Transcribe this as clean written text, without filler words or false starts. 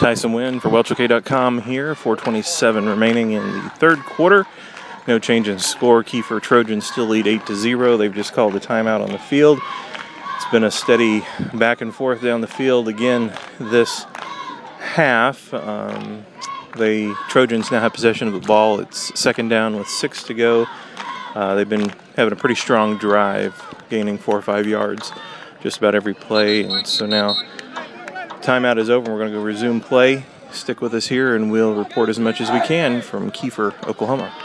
Tyson Wynn for WelchOK.com here. 4:27 remaining in the third quarter. No change in score. Kiefer Trojans still lead 8-0. They've just called a timeout on the field. It's been a steady back and forth down the field again this half. The Trojans now have possession of the ball. It's second down with 6 to go. They've been having a pretty strong drive, gaining 4 or 5 yards just about every play. And so now timeout is over. We're going to go resume play. Stick with us here, and we'll report as much as we can from Kiefer, Oklahoma.